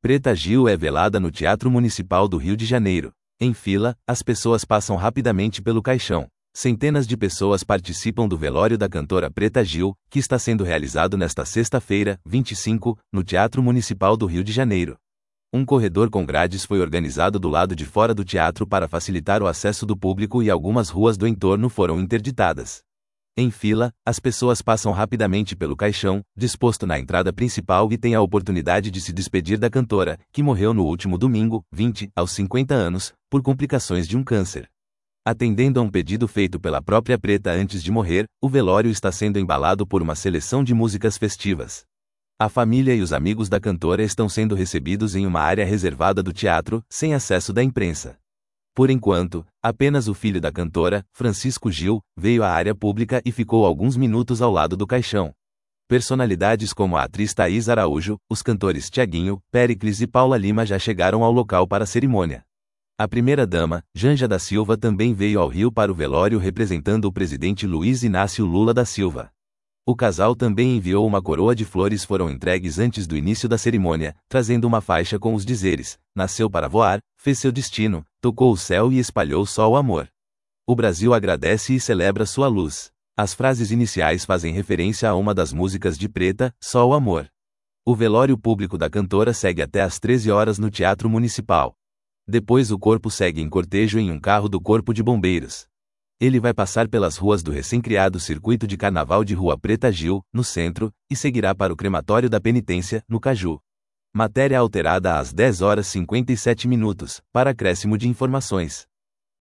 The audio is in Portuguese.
Preta Gil é velada no Teatro Municipal do Rio de Janeiro. Em fila, as pessoas passam rapidamente pelo caixão. Centenas de pessoas participam do velório da cantora Preta Gil, que está sendo realizado nesta sexta-feira, 25, no Teatro Municipal do Rio de Janeiro. Um corredor com grades foi organizado do lado de fora do teatro para facilitar o acesso do público e algumas ruas do entorno foram interditadas. Em fila, as pessoas passam rapidamente pelo caixão, disposto na entrada principal e têm a oportunidade de se despedir da cantora, que morreu no último domingo, 20, aos 50 anos, por complicações de um câncer. Atendendo a um pedido feito pela própria Preta antes de morrer, o velório está sendo embalado por uma seleção de músicas festivas. A família e os amigos da cantora estão sendo recebidos em uma área reservada do teatro, sem acesso da imprensa. Por enquanto, apenas o filho da cantora, Francisco Gil, veio à área pública e ficou alguns minutos ao lado do caixão. Personalidades como a atriz Thaís Araújo, os cantores Thiaguinho, Péricles e Paula Lima já chegaram ao local para a cerimônia. A primeira-dama, Janja da Silva, também veio ao Rio para o velório representando o presidente Luiz Inácio Lula da Silva. O casal também enviou uma coroa de flores foram entregues antes do início da cerimônia, trazendo uma faixa com os dizeres: nasceu para voar, fez seu destino, tocou o céu e espalhou só o amor. O Brasil agradece e celebra sua luz. As frases iniciais fazem referência a uma das músicas de Preta, Só o Amor. O velório público da cantora segue até às 13 horas no Teatro Municipal. Depois o corpo segue em cortejo em um carro do Corpo de Bombeiros. Ele vai passar pelas ruas do recém-criado Circuito de Carnaval de Rua Preta Gil, no centro, e seguirá para o crematório da Penitência, no Caju. Matéria alterada às 10h57, para acréscimo de informações.